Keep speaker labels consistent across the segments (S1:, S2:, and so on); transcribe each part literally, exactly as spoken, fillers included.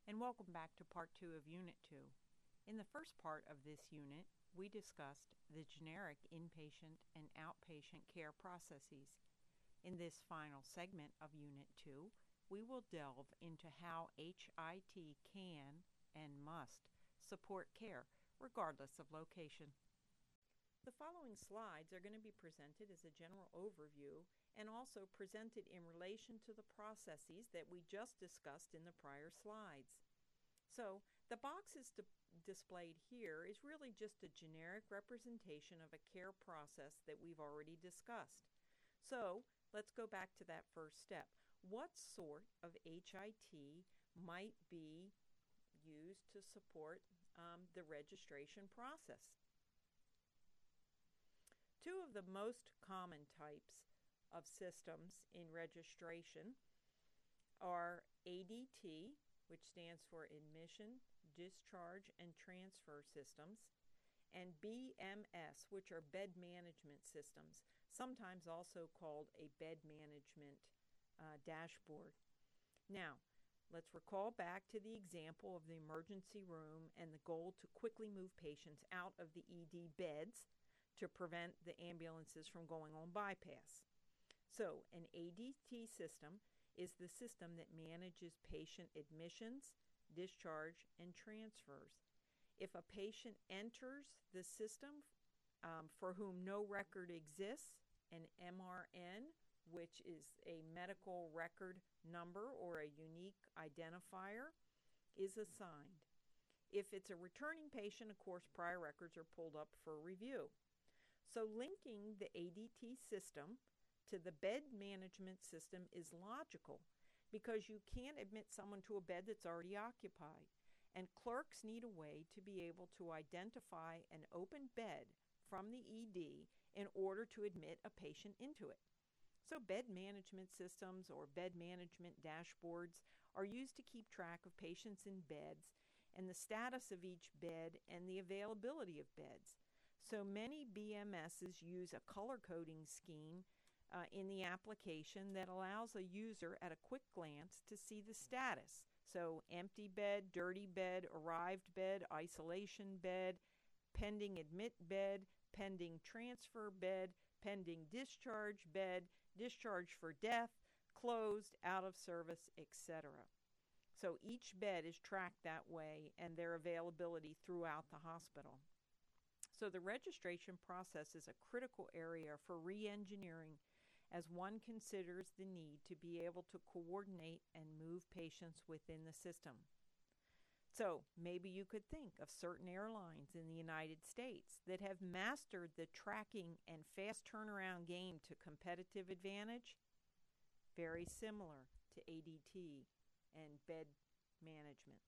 S1: and welcome back to part two of Unit two. In the first part of this unit, we discussed the generic inpatient and outpatient care processes. In this final segment of Unit two, we will delve into how H I T can and must support care, regardless of location. The following slides are going to be presented as a general overview and also presented in relation to the processes that we just discussed in the prior slides. So, the boxes di- displayed here is really just a generic representation of a care process that we've already discussed. So, let's go back to that first step. What sort of H I T might be used to support um, the registration process? Two of the most common types of systems in registration are A D T, which stands for Admission, Discharge, and Transfer Systems, and B M S, which are Bed Management Systems, sometimes also called a Bed Management uh, Dashboard. Now, let's recall back to the example of the emergency room and the goal to quickly move patients out of the E D beds to prevent the ambulances from going on bypass. So, an A D T system is the system that manages patient admissions, discharge, and transfers. If a patient enters the system um, for whom no record exists, an M R N, which is a medical record number or a unique identifier, is assigned. If it's a returning patient, of course, prior records are pulled up for review. So linking the A D T system to the bed management system is logical because you can't admit someone to a bed that's already occupied, and clerks need a way to be able to identify an open bed from the E D in order to admit a patient into it. So bed management systems or bed management dashboards are used to keep track of patients in beds and the status of each bed and the availability of beds. So many B M Ss use a color coding scheme uh, in the application that allows a user at a quick glance to see the status. So empty bed, dirty bed, arrived bed, isolation bed, pending admit bed, pending transfer bed, pending discharge bed, discharge for death, closed, out of service, et cetera. So each bed is tracked that way and their availability throughout the hospital. So the registration process is a critical area for re-engineering as one considers the need to be able to coordinate and move patients within the system. So maybe you could think of certain airlines in the United States that have mastered the tracking and fast turnaround game to competitive advantage. Very similar to A D T and bed management.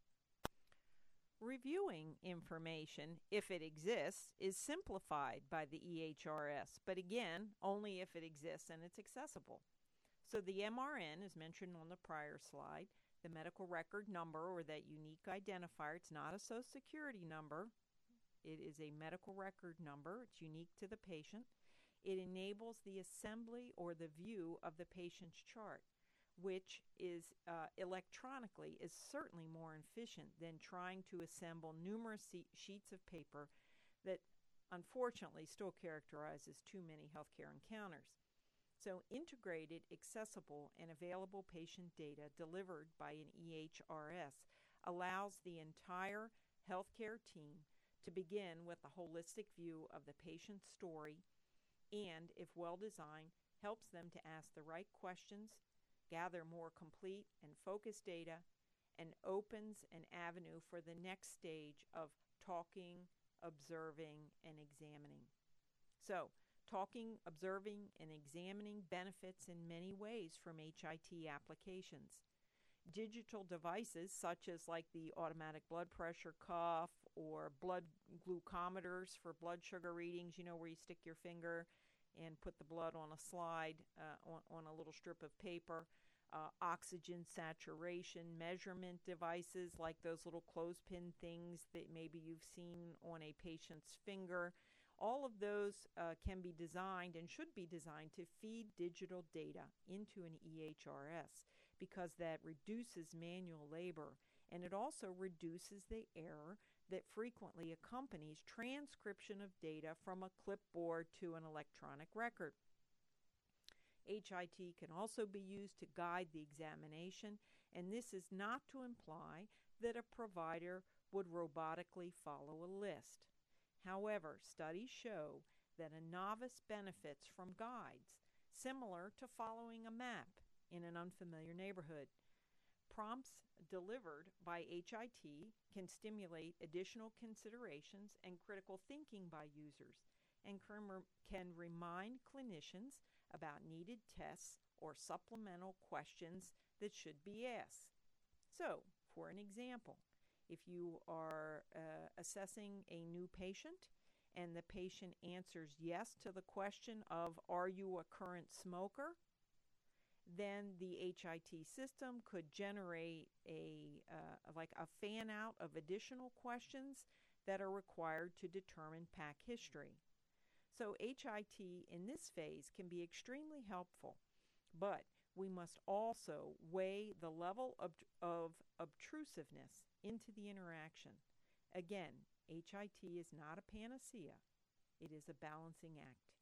S1: Reviewing information, if it exists, is simplified by the E H R S, but again, only if it exists and it's accessible. So the M R N, as mentioned on the prior slide, the medical record number or that unique identifier, it's not a social security number. It is a medical record number. It's unique to the patient. It enables the assembly or the view of the patient's chart, which is uh, electronically is certainly more efficient than trying to assemble numerous se- sheets of paper that unfortunately still characterizes too many healthcare encounters. So integrated, accessible, and available patient data delivered by an E H R S allows the entire healthcare team to begin with a holistic view of the patient's story and, if well designed, helps them to ask the right questions, gather more complete and focused data, and opens an avenue for the next stage of talking, observing, and examining. So, talking, observing, and examining benefits in many ways from H I T applications. Digital devices such as like the automatic blood pressure cuff or blood glucometers for blood sugar readings, you know, where you stick your finger and put the blood on a slide uh, on, on a little strip of paper. Uh, oxygen saturation measurement devices like those little clothespin things that maybe you've seen on a patient's finger. All of those uh, can be designed and should be designed to feed digital data into an E H R S because that reduces manual labor and it also reduces the error that frequently accompanies transcription of data from a clipboard to an electronic record. H I T can also be used to guide the examination, and this is not to imply that a provider would robotically follow a list. However, studies show that a novice benefits from guides, similar to following a map in an unfamiliar neighborhood. Prompts delivered by H I T can stimulate additional considerations and critical thinking by users, and can remind clinicians about needed tests or supplemental questions that should be asked. So, for an example, if you are uh, assessing a new patient and the patient answers yes to the question of, "Are you a current smoker?" then the H I T system could generate a uh, like a fan out of additional questions that are required to determine P A C history. So H I T in this phase can be extremely helpful, but we must also weigh the level of, of obtrusiveness into the interaction. Again, H I T is not a panacea. It is a balancing act.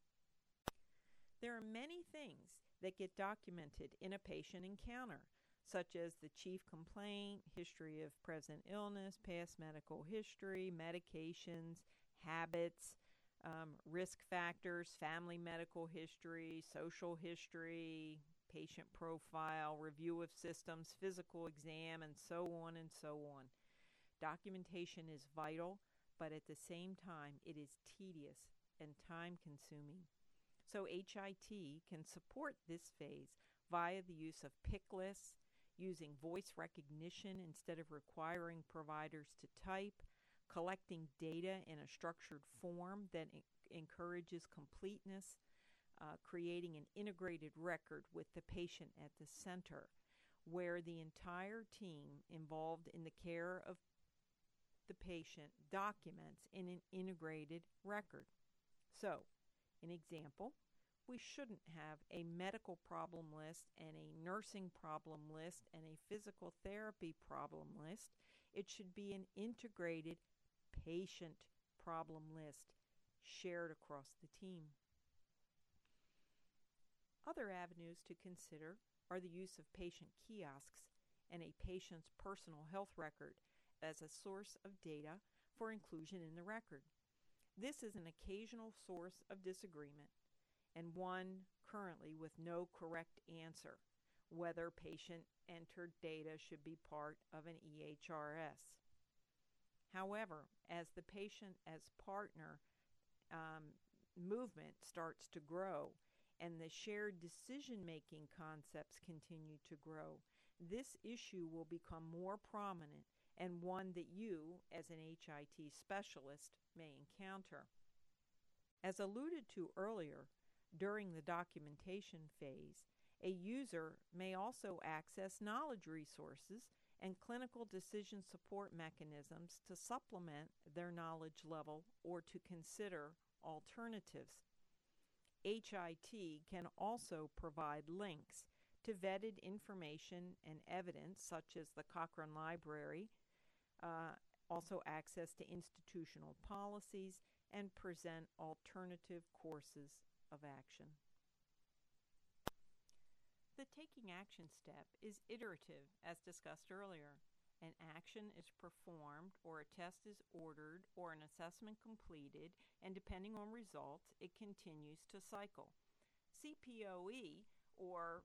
S1: There are many things that get documented in a patient encounter, such as the chief complaint, history of present illness, past medical history, medications, habits, um, risk factors, family medical history, social history, patient profile, review of systems, physical exam, and so on and so on. Documentation is vital, but at the same time, it is tedious and time-consuming. So H I T can support this phase via the use of pick lists, using voice recognition instead of requiring providers to type, collecting data in a structured form that en- encourages completeness, uh, creating an integrated record with the patient at the center, where the entire team involved in the care of the patient documents in an integrated record. So, an example, we shouldn't have a medical problem list and a nursing problem list and a physical therapy problem list. It should be an integrated patient problem list shared across the team. Other avenues to consider are the use of patient kiosks and a patient's personal health record as a source of data for inclusion in the record. This is an occasional source of disagreement and one currently with no correct answer, whether patient entered data should be part of an E H R S. However, as the patient as partner um, movement starts to grow and the shared decision-making concepts continue to grow, this issue will become more prominent and one that you, as an H I T specialist, may encounter. As alluded to earlier, during the documentation phase, a user may also access knowledge resources and clinical decision support mechanisms to supplement their knowledge level or to consider alternatives. H I T can also provide links to vetted information and evidence, such as the Cochrane Library, uh, also access to institutional policies, and present alternative courses of action. The taking action step is iterative, as discussed earlier. An action is performed, or a test is ordered, or an assessment completed, and depending on results, it continues to cycle. C P O E, or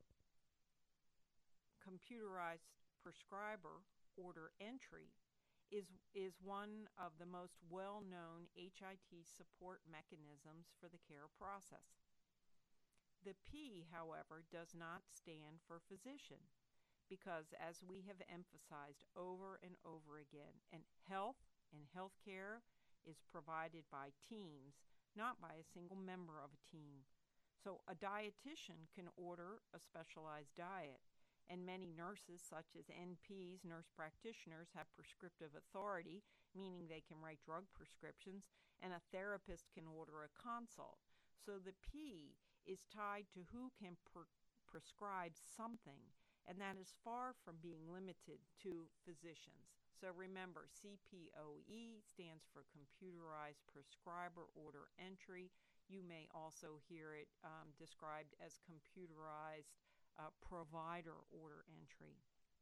S1: computerized prescriber order entry, is, is one of the most well-known H I T support mechanisms for the care process. The P, however, does not stand for physician, because as we have emphasized over and over again, and health and healthcare is provided by teams, not by a single member of a team. So a dietitian can order a specialized diet, and many nurses, such as N Ps, nurse practitioners, have prescriptive authority, meaning they can write drug prescriptions, and a therapist can order a consult. So the P is tied to who can per- prescribe something, and that is far from being limited to physicians. So remember, C P O E stands for Computerized Prescriber Order Entry. You may also hear it um, described as Computerized uh, Provider Order Entry.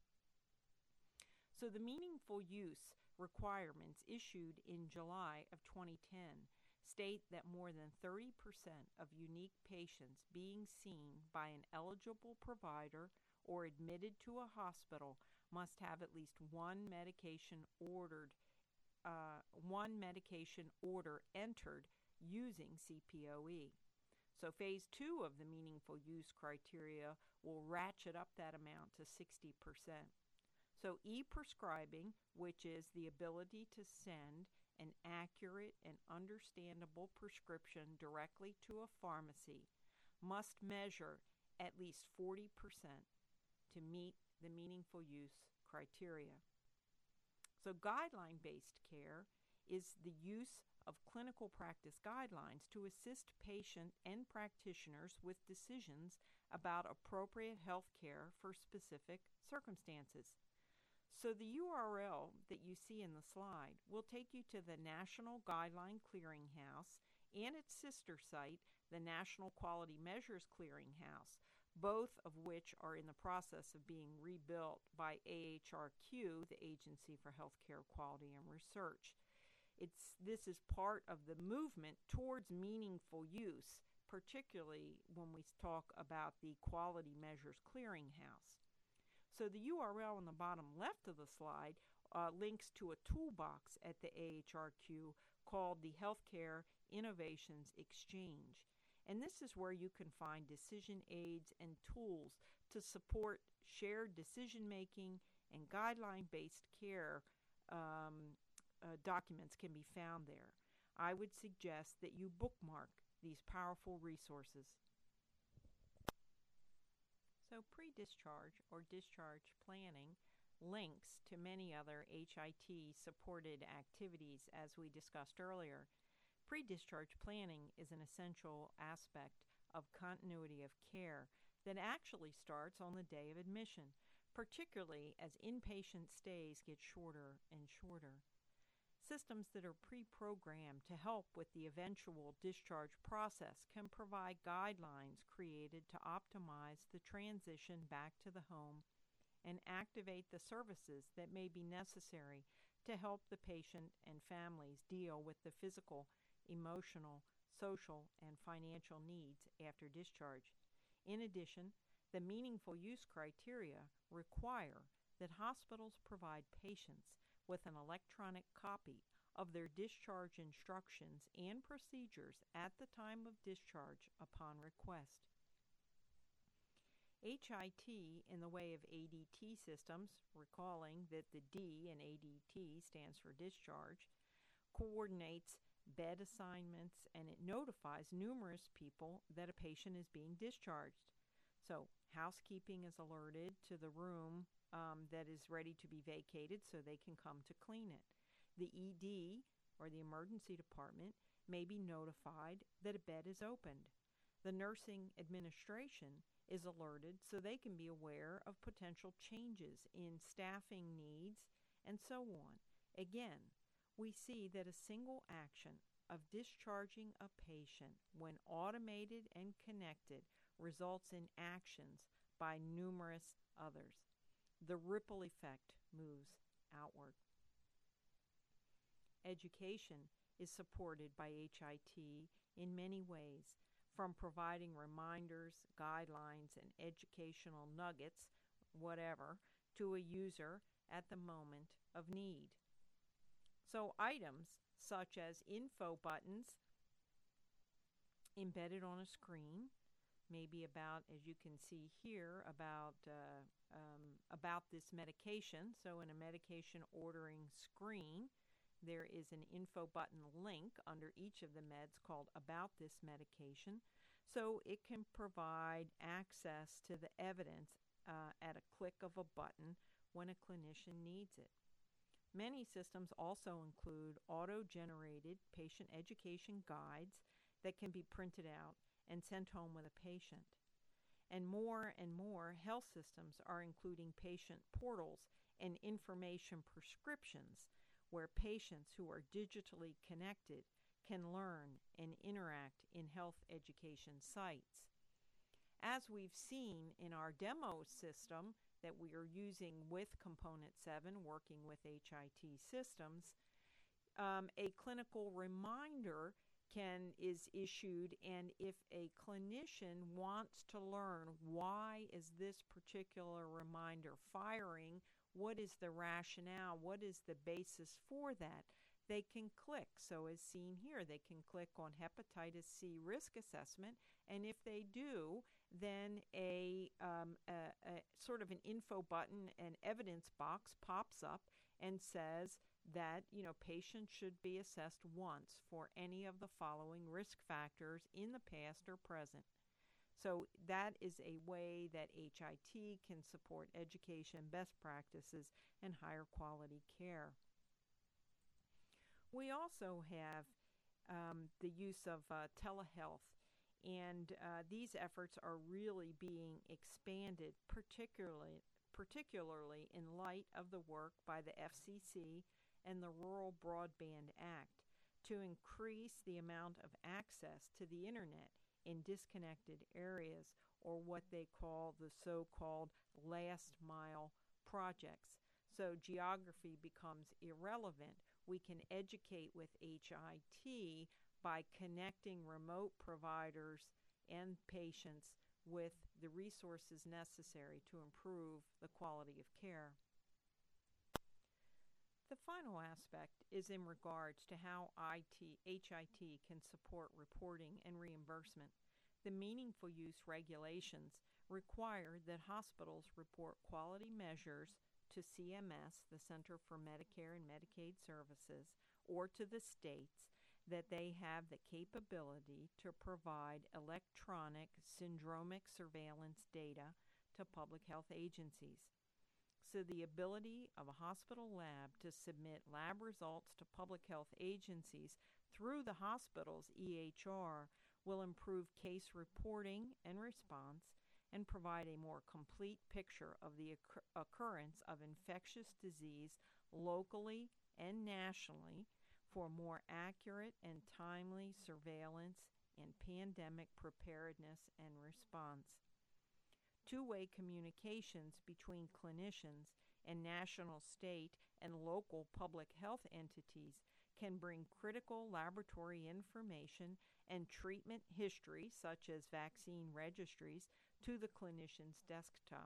S1: So the meaningful use requirements issued in July of twenty ten state that more than thirty percent of unique patients being seen by an eligible provider or admitted to a hospital must have at least one medication ordered, uh, one medication order entered using C P O E. So phase two of the meaningful use criteria will ratchet up that amount to sixty percent. So e-prescribing, which is the ability to send an accurate and understandable prescription directly to a pharmacy, must measure at least forty percent to meet the meaningful use criteria. So guideline-based care is the use of clinical practice guidelines to assist patient and practitioners with decisions about appropriate health care for specific circumstances. So the U R L that you see in the slide will take you to the National Guideline Clearinghouse and its sister site, the National Quality Measures Clearinghouse, both of which are in the process of being rebuilt by A H R Q, the Agency for Healthcare Quality and Research. It's, this is part of the movement towards meaningful use, particularly when we talk about the Quality Measures Clearinghouse. So the U R L on the bottom left of the slide uh, links to a toolbox at the A H R Q called the Healthcare Innovations Exchange. And this is where you can find decision aids and tools to support shared decision-making, and guideline-based care um, uh, documents can be found there. I would suggest that you bookmark these powerful resources. So pre-discharge or discharge planning links to many other H I T-supported activities as we discussed earlier. Pre-discharge planning is an essential aspect of continuity of care that actually starts on the day of admission, particularly as inpatient stays get shorter and shorter. Systems that are pre-programmed to help with the eventual discharge process can provide guidelines created to optimize the transition back to the home and activate the services that may be necessary to help the patient and families deal with the physical, emotional, social, and financial needs after discharge. In addition, the meaningful use criteria require that hospitals provide patients with an electronic copy of their discharge instructions and procedures at the time of discharge upon request. H I T in the way of A D T systems, recalling that the D in A D T stands for discharge, coordinates bed assignments, and it notifies numerous people that a patient is being discharged. So housekeeping is alerted to the room um, that is ready to be vacated so they can come to clean it. The E D, or the emergency department, may be notified that a bed is opened. The nursing administration is alerted so they can be aware of potential changes in staffing needs, and so on. Again, we see that a single action of discharging a patient, when automated and connected, results in actions by numerous others. The ripple effect moves outward. Education is supported by H I T in many ways, from providing reminders, guidelines, and educational nuggets, whatever, to a user at the moment of need. So items such as info buttons embedded on a screen, maybe about, as you can see here, about uh, um, about this medication. So in a medication ordering screen, there is an info button link under each of the meds called About This Medication, so it can provide access to the evidence uh, at a click of a button when a clinician needs it. Many systems also include auto-generated patient education guides that can be printed out and sent home with a patient. and more and more health systems are including patient portals and information prescriptions where patients who are digitally connected can learn and interact in health education sites. As we've seen in our demo system that we are using with Component seven, working with H I T systems, um, a clinical reminder can is issued, and if a clinician wants to learn why is this particular reminder firing, what is the rationale, what is the basis for that, they can click. So as seen here, they can click on hepatitis C risk assessment, and if they do, then a, um, a, a sort of an info button, an evidence box pops up and says that, you know, patients should be assessed once for any of the following risk factors in the past or present. So that is a way that H I T can support education, best practices, and higher quality care. We also have um, the use of uh, telehealth, and uh, these efforts are really being expanded, particularly particularly in light of the work by the F C C and the Rural Broadband Act to increase the amount of access to the internet in disconnected areas, or what they call the so-called last mile projects. So geography becomes irrelevant. We can educate with H I T by connecting remote providers and patients with the resources necessary to improve the quality of care. The final aspect is in regards to how I T, H I T can support reporting and reimbursement. The meaningful use regulations require that hospitals report quality measures to C M S, the Center for Medicare and Medicaid Services, or to the states that they have the capability to provide electronic syndromic surveillance data to public health agencies. So the ability of a hospital lab to submit lab results to public health agencies through the hospital's E H R will improve case reporting and response and provide a more complete picture of the occur- occurrence of infectious disease locally and nationally for more accurate and timely surveillance and pandemic preparedness and response. Two-way communications between clinicians and national, state, and local public health entities can bring critical laboratory information and treatment history, such as vaccine registries, to the clinician's desktop.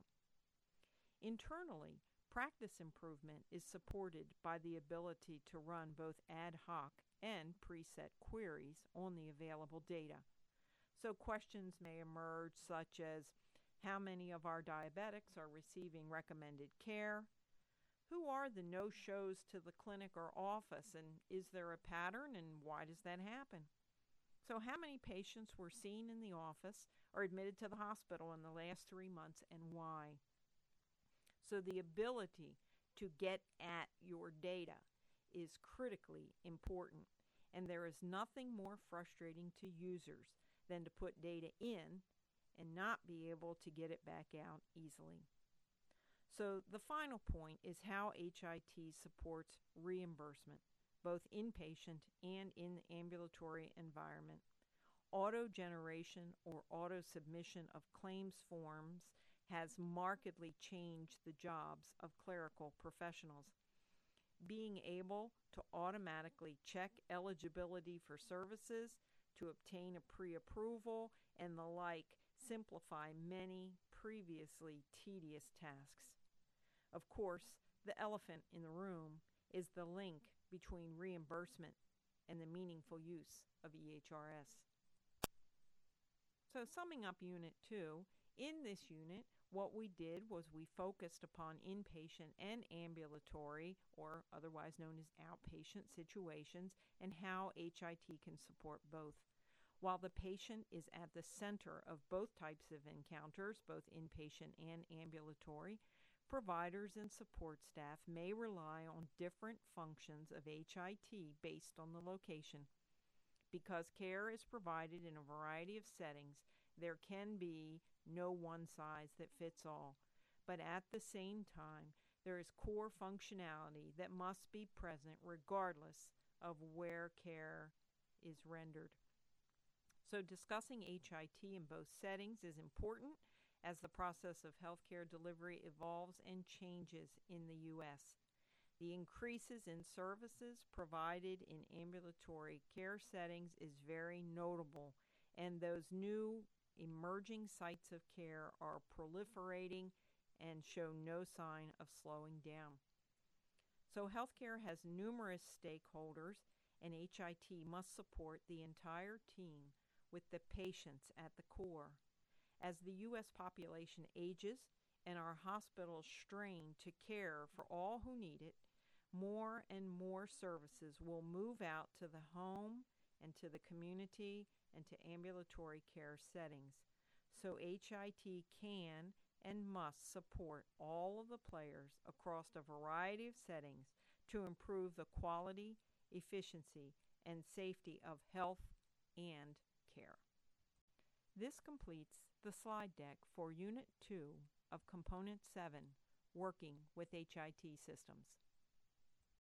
S1: Internally, practice improvement is supported by the ability to run both ad hoc and preset queries on the available data. So questions may emerge such as, how many of our diabetics are receiving recommended care? Who are the no-shows to the clinic or office, and is there a pattern, and why does that happen? So how many patients were seen in the office or admitted to the hospital in the last three months, and why? So the ability to get at your data is critically important, and there is nothing more frustrating to users than to put data in and not be able to get it back out easily. So the final point is how H I T supports reimbursement, both inpatient and in the ambulatory environment. Auto generation or auto submission of claims forms has markedly changed the jobs of clerical professionals. Being able to automatically check eligibility for services, to obtain a pre-approval, and the like simplify many previously tedious tasks. Of course, the elephant in the room is the link between reimbursement and the meaningful use of E H R S. So summing up Unit two, in this unit, what we did was we focused upon inpatient and ambulatory, or otherwise known as outpatient situations, and how H I T can support both. While the patient is at the center of both types of encounters, both inpatient and ambulatory, providers and support staff may rely on different functions of H I T based on the location. Because care is provided in a variety of settings, there can be no one size that fits all. But at the same time, there is core functionality that must be present regardless of where care is rendered. So discussing H I T in both settings is important as the process of healthcare delivery evolves and changes in the U S. The increases in services provided in ambulatory care settings is very notable, and those new emerging sites of care are proliferating and show no sign of slowing down. So healthcare has numerous stakeholders, and H I T must support the entire team with the patients at the core. As the U S population ages and our hospitals strain to care for all who need it, more and more services will move out to the home and to the community and to ambulatory care settings. So H I T can and must support all of the players across a variety of settings to improve the quality, efficiency, and safety of health and care. This completes the slide deck for Unit two of Component seven, Working with H I T Systems.